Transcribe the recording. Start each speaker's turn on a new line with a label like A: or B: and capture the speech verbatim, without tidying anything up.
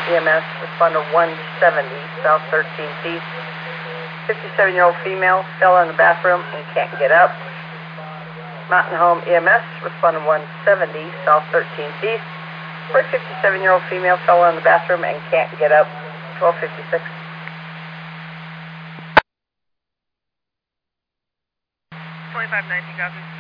A: E M S, responder one seventy, South thirteenth East. fifty-seven-year-old female fell in the bathroom and can't get up. Mountain Home E M S, responder one seventy, South thirteenth East. Where a fifty-seven-year-old female fell in the bathroom and can't get up. twelve fifty-six.
B: twenty-five nineteen, copy.